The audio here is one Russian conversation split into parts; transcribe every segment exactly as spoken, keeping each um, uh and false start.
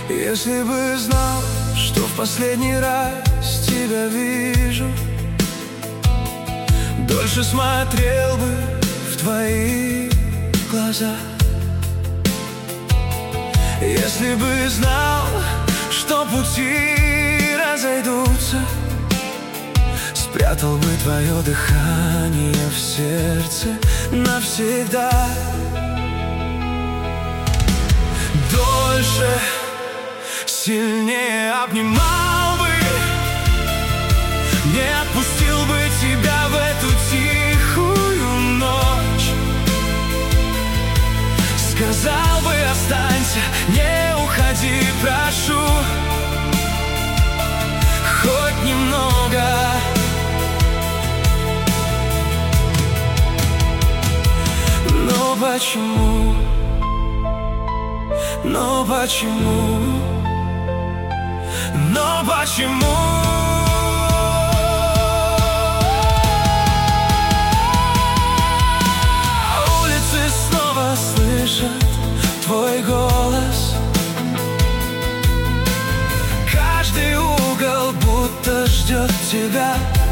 Если бы знал, что в последний раз тебя вижу, дольше смотрел бы в твои глаза. Если бы знал, что пути разойдутся, спрятал бы твое дыхание в сердце навсегда. Дольше, сильнее обнимал бы, не отпустил бы тебя в эту тихую ночь. Сказал бы: останься, не уходи, прошу, хоть немного. Но почему, но почему, но почему? Улицы снова слышат твой голос, каждый угол будто ждет тебя.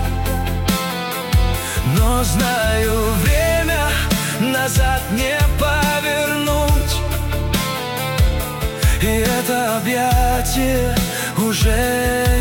Но знаю, время назад не повернуть, и это объятие уже